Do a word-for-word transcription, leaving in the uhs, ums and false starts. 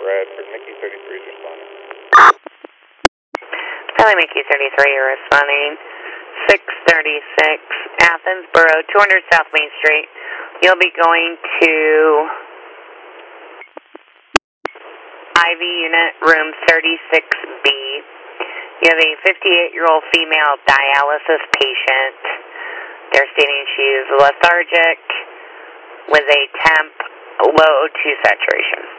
Bradford, Mickey thirty-three is responding. Valley Mickey thirty-three, you're responding. six thirty-six, Athens Borough, two hundred South Main Street. You'll be going to I V unit room thirty-six B. You have a fifty-eight-year-old female dialysis patient. They're stating she is lethargic with a temp low O two saturation.